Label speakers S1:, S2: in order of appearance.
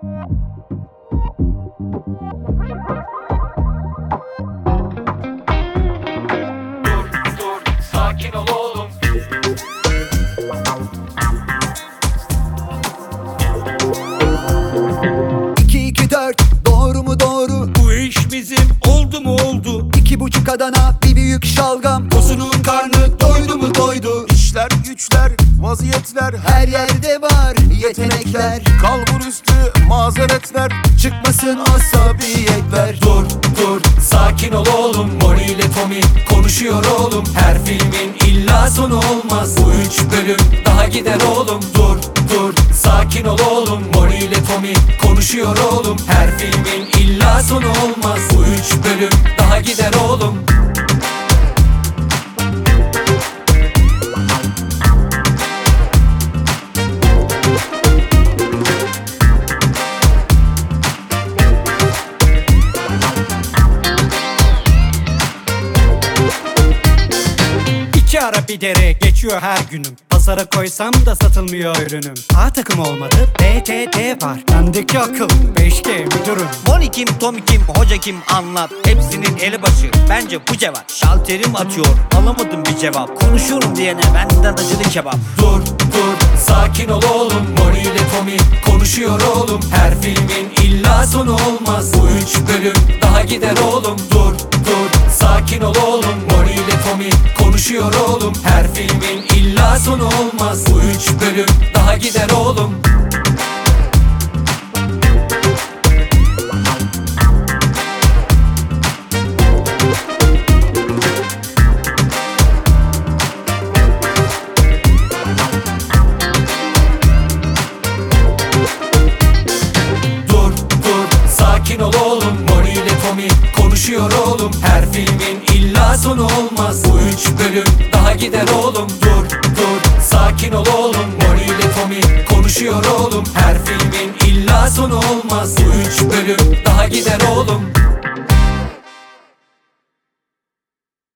S1: Sakin ol oğlum.
S2: İki, iki, dört, doğru mu doğru?
S3: Bu iş bizim oldu mu oldu?
S2: 2,5 Adana, bir büyük şalgam.
S3: Bozunun karnı doydu mu doydu? İşler güçler vaziyetler
S2: Her yerde var yetenekler.
S3: kalbur üstü mazeretler.
S2: Çıkmasın asabiyetler.
S1: Dur sakin ol oğlum. Mori ile Tommy konuşuyor oğlum. Her filmin illa sonu olmaz. Bu 3 bölüm daha gider oğlum. Dur sakin ol oğlum. Mori ile Tommy konuşuyor oğlum. Her filmin illa sonu olmaz. Bu 3 bölüm daha gider oğlum.
S4: İki ara bir dere geçiyor her günüm. Pazara koysam da satılmıyor ürünüm. A takım olmadı, B, T, D var. Bendeki akıl 5G müdürüm.
S5: Moni kim, Tommy kim, hoca kim anlat. Hepsinin eli başı, bence bu cevap. Şalterim atıyor, alamadım bir cevap. Konuşuyorum diyene benden acılı kebap.
S1: Dur sakin ol oğlum. Mori ile Tommy konuşuyor oğlum. Her filmin illa sonu olmaz. Bu 3 bölüm daha gider oğlum. Dur sakin ol oğlum. Mori ile Tommy konuşuyor oğlum. Her filmin illa sonu olmaz. Bu 3 bölüm daha gider oğlum. Dur sakin ol oğlum. Mori ile Tommy konuşuyor oğlum. Her filmin illa sonu olmaz. Bu 3 bölüm daha gider oğlum. Dur sakin ol oğlum. Mori ile Tommy konuşuyor oğlum. Her filmin illa sonu olmaz. Bu 3 bölüm daha gider oğlum.